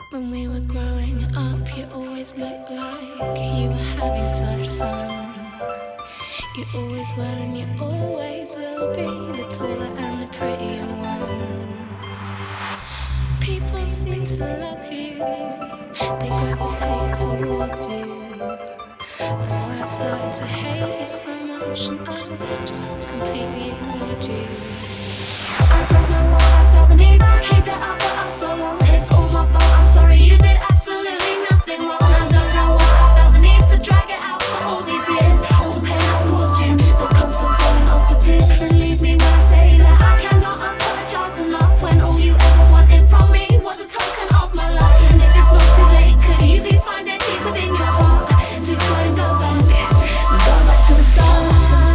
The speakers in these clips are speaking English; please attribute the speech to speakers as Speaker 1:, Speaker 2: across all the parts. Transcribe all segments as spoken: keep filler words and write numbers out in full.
Speaker 1: When we were growing up, you always looked like you were having such fun. You always were and you always will be the taller and the prettier one. People seem to love you, they gravitate towards you. That's why I started to hate you so much, and I just completely ignored you. I don't know why I felt the need to keep it up, but I'm so long. It's all my fault, I'm sorry, you did absolutely nothing wrong. I don't know why I felt the need to drag it out for all these years. All the pain I caused you, the constant falling off the tears. Then leave me when I say that I cannot apologize enough, when all you ever wanted from me was a token of my love. And if it's not too late, could you please find it deep within your heart to try and go back, go back to the start.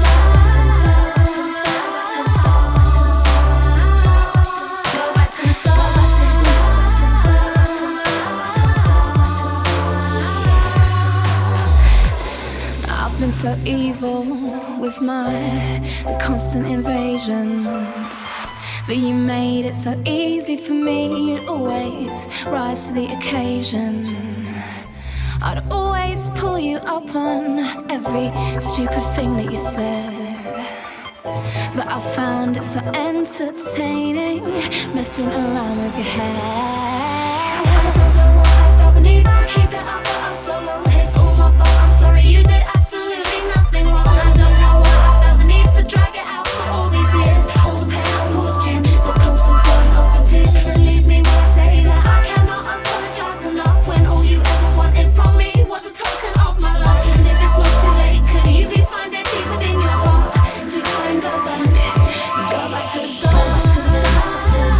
Speaker 1: Been so evil with my constant invasions, but you made it so easy for me. You'd always rise to the occasion. I'd always pull you up on every stupid thing that you said, but I found it so entertaining messing around with your head. I don't know why I felt the need to keep it up, but I'm so long. It's all my fault, I'm sorry, you did nothing wrong. I don't know why I felt the need to drag it out for all these years. All the pain I caused you, the constant falling off the tears. Then leave me when I say that I cannot apologize enough, when all you ever wanted from me was a token of my love. And if it's not too late, could you please find it deep within your heart to try and go back, go back to the start, to the start.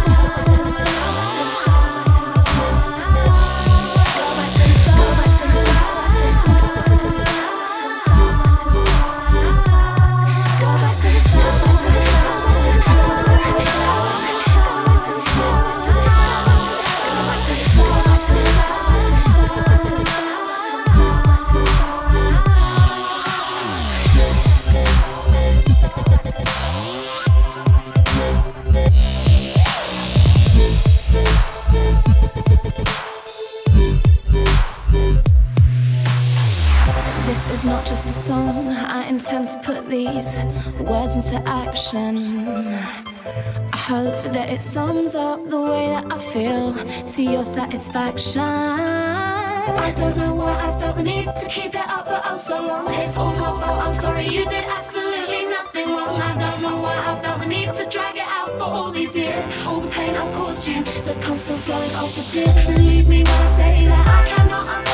Speaker 1: This is not just a song, I intend to put these words into action. I hope that it sums up the way that I feel to your satisfaction. I don't know why I felt the need to keep it up for oh so long. It's all my fault, I'm sorry, you did absolutely nothing wrong. I don't know why I felt the need to drag it out for all these years. All the pain I've caused you, the constant flowing of the tears. Then leave me when I say that I cannot